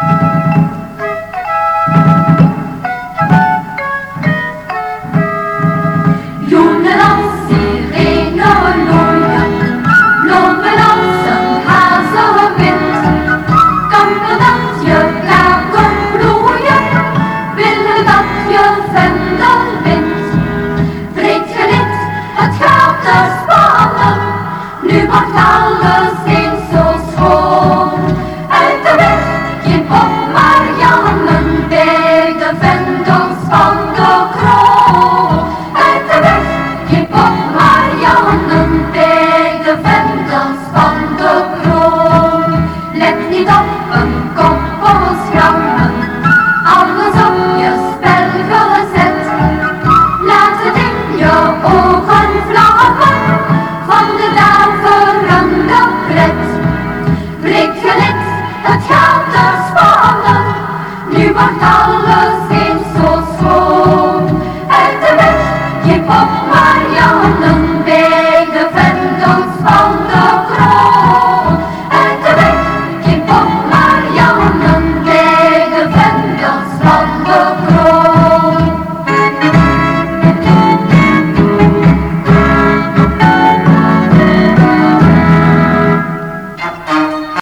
Nu wordt alles eens zo schoon. Uit de weg, geen op Mariannen, bij de vendels van de kroon. Uit de weg, geen op Mariannen, bij de vendels van de kroon. Let niet op een koppel schrammen, alles op je spel gezet. Laat het in je ogen vlammen, van de daverende pret. Breekt je lid, het gaat er spannen, nu wordt alles eens zo schoon. Uit de weg, geen op Mariannen.